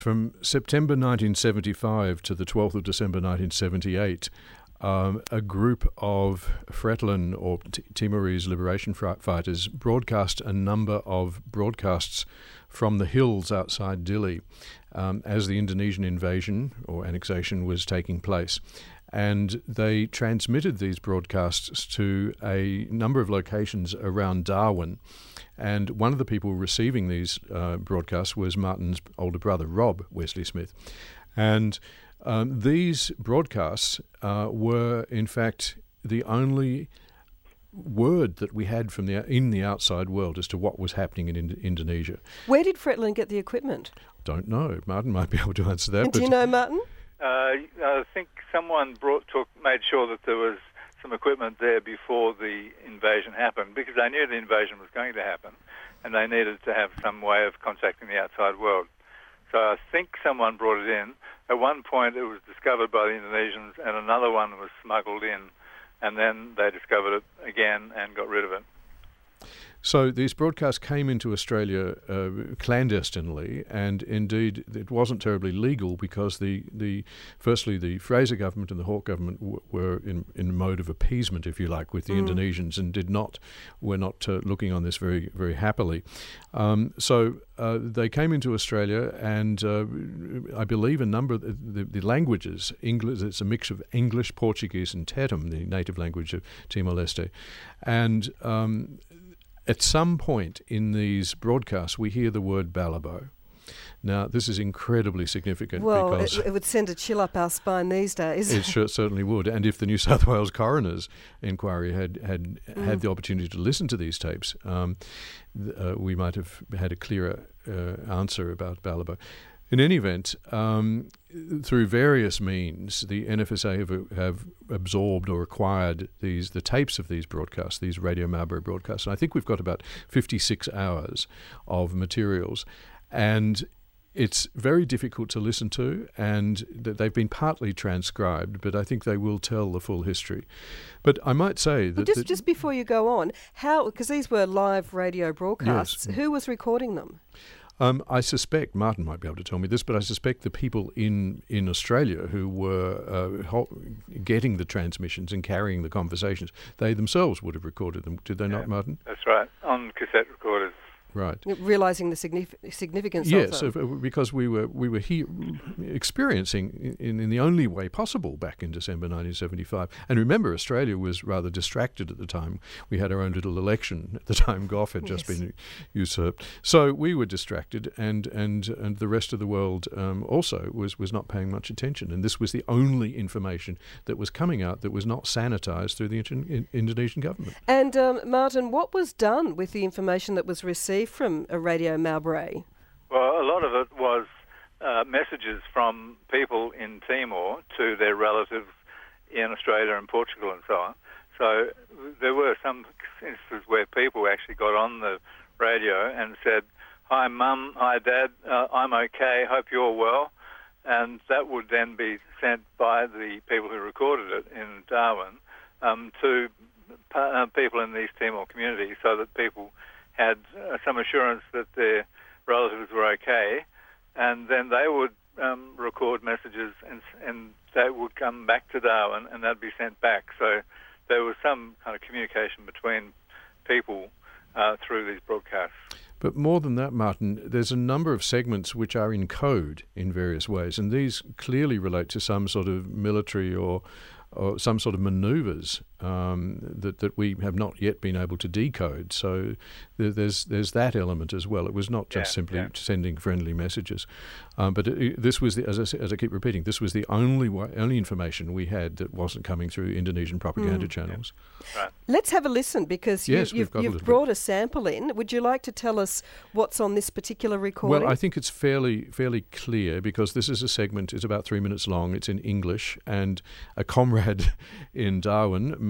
From September 1975 to the 12th of December 1978, a group of Fretilin or Timorese liberation fighters broadcast a number of broadcasts from the hills outside Dili as the Indonesian invasion or annexation was taking place. And they transmitted these broadcasts to a number of locations around Darwin. And one of the people receiving these broadcasts was Martin's older brother, Rob Wesley Smith. And these broadcasts were, in fact, the only word that we had from in the outside world as to what was happening in Indonesia. Where did Fretilin get the equipment? Don't know. Martin might be able to answer that. And do you know, Martin? I think someone made sure that there was some equipment there before the invasion happened, because they knew the invasion was going to happen and they needed to have some way of contacting the outside world. So I think someone brought it in. At one point it was discovered by the Indonesians and another one was smuggled in, and then they discovered it again and got rid of it. So these broadcasts came into Australia clandestinely, and indeed it wasn't terribly legal because firstly the Fraser government and the Hawke government were in mode of appeasement, if you like, with the Indonesians, and were not looking on this very, very happily. So they came into Australia, and I believe a number of the languages, English, it's a mix of English, Portuguese, and Tetum, the native language of Timor-Leste, and at some point in these broadcasts, we hear the word Balibo. Now, this is incredibly significant. Well, because it would send a chill up our spine these days. It certainly would. And if the New South Wales Coroner's Inquiry had the opportunity to listen to these tapes, we might have had a clearer answer about Balibo. In any event, through various means, the NFSA have absorbed or acquired the tapes of these broadcasts, these Radio Marlborough broadcasts. And I think we've got about 56 hours of materials. And it's very difficult to listen to, and they've been partly transcribed, but I think they will tell the full history. But I might say that... Just before you go on, because these were live radio broadcasts, yes. Who was recording them? I suspect, Martin might be able to tell me this, but I suspect the people in Australia who were getting the transmissions and carrying the conversations, they themselves would have recorded them. Did they not, Martin? That's right, on cassette recorders. Right. Realising the significance of them. Yes, because we were experiencing in the only way possible back in December 1975. And remember, Australia was rather distracted at the time. We had our own little election at the time. Gough had just been usurped. So we were distracted, and the rest of the world also was not paying much attention. And this was the only information that was coming out that was not sanitised through the Indonesian government. And Martin, what was done with the information that was received from a Radio Marlborough? Well, a lot of it was messages from people in Timor to their relatives in Australia and Portugal and so on. So there were some instances where people actually got on the radio and said, "Hi Mum, hi Dad, I'm okay, hope you're well." And that would then be sent by the people who recorded it in Darwin to people in the East Timor community, so that people had some assurance that their relatives were okay, and then they would record messages and they would come back to Darwin and they'd be sent back. So there was some kind of communication between people through these broadcasts. But more than that, Martin, there's a number of segments which are in code in various ways, and these clearly relate to some sort of military or some sort of manoeuvres that we have not yet been able to decode. So there's that element as well. It was not just simply sending friendly messages, but this was as I keep repeating, this was the only information we had that wasn't coming through Indonesian propaganda channels. Right. Let's have a listen, because you've brought a sample in. Would you like to tell us what's on this particular recording? Well, I think it's fairly clear, because this is a segment. It's about 3 minutes long. It's in English, and a comrade in Darwin,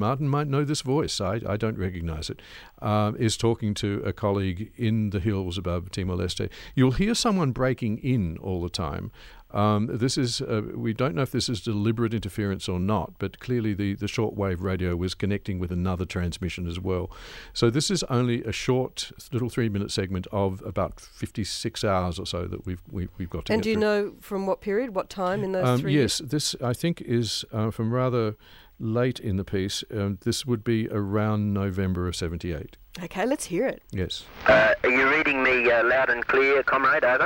Martin might know this voice, I don't recognise it, is talking to a colleague in the hills above Timor-Leste. You'll hear someone breaking in all the time. This is we don't know if this is deliberate interference or not, but clearly the shortwave radio was connecting with another transmission as well. So this is only a short little 3-minute segment of about 56 hours or so that we've got to. And get do you through. know from what period, what time in those 3 Yes, this I think is from rather late in the piece. This would be around November of 78. Okay, let's hear it. Yes. Are you reading me loud and clear, comrade? Over.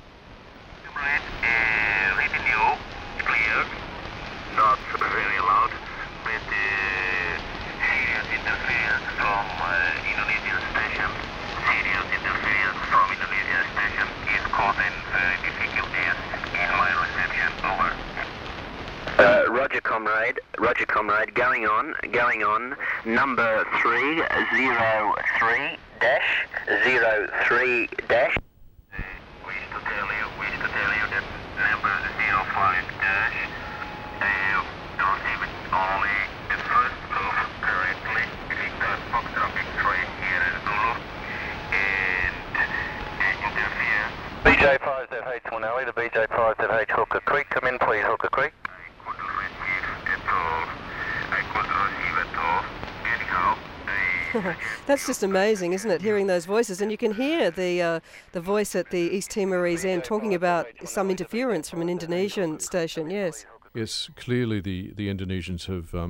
Reading you clear, not very loud, but serious interference from Indonesian station. Serious interference from Indonesian station is causing difficulties in my reception. Over. Roger, comrade. Roger, comrade. Going on. Number 303-03-. Wish to tell you that number 05 dash, don't even only the first group correctly, Victor Foxtrot X-ray here in Zulu, and interfere. BJ5ZH Swanelli to BJ5ZH Hooker Creek. Come in please, Hooker Creek. I couldn't receive at all. Anyhow, That's just amazing, isn't it? Hearing those voices, and you can hear the voice at the East Timorese end talking about some interference from an Indonesian station. Yes. Yes, clearly the Indonesians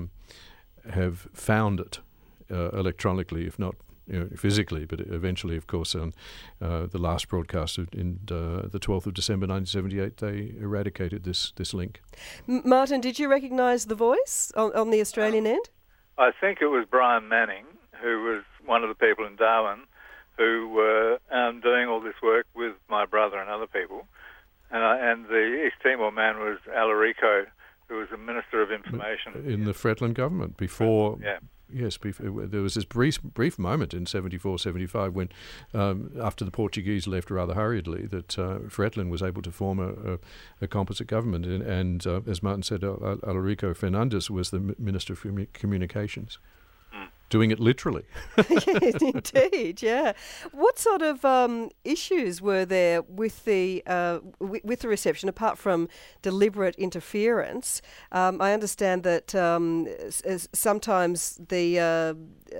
have found it electronically, if not physically, but eventually, of course, on the last broadcast in the 12th of December 1978, they eradicated this link. Martin, did you recognise the voice on the Australian end? I think it was Brian Manning, who was one of the people in Darwin who were doing all this work with my brother and other people. And the East Timor man was Alarico, who was the Minister of Information. In the Fretland government before... Yeah. Yes, there was this brief moment in 74, 75 when, after the Portuguese left rather hurriedly, that Fretland was able to form a composite government. And as Martin said, Alarico Fernandes was the Minister of Communications. Doing it literally. Yes, indeed, yeah. What sort of issues were there with the reception, apart from deliberate interference? I understand that sometimes there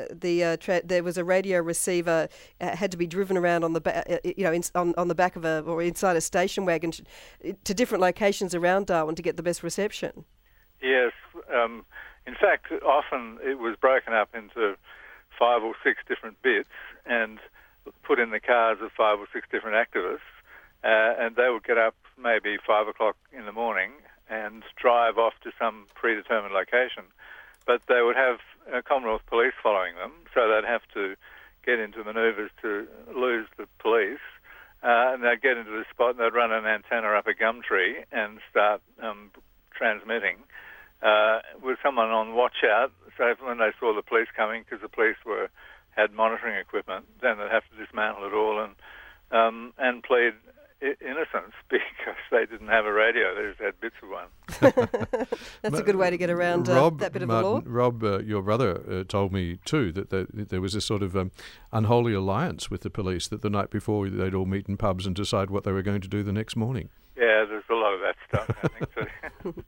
was a radio receiver had to be driven around on the on the back of or inside a station wagon to different locations around Darwin to get the best reception. Yes. In fact, often it was broken up into 5 or 6 different bits and put in the cars of 5 or 6 different activists, and they would get up maybe 5 o'clock in the morning and drive off to some predetermined location. But they would have Commonwealth police following them, so they'd have to get into manoeuvres to lose the police, and they'd get into the spot and they'd run an antenna up a gum tree and start transmitting. With someone on watch out, so when they saw the police coming, because the police had monitoring equipment, then they'd have to dismantle it all and plead innocence because they didn't have a radio; they just had bits of one. That's a good way to get around that bit of the law. Rob, your brother told me too that there was this sort of unholy alliance with the police, that the night before they'd all meet in pubs and decide what they were going to do the next morning. Yeah, there's a lot of that stuff happening too.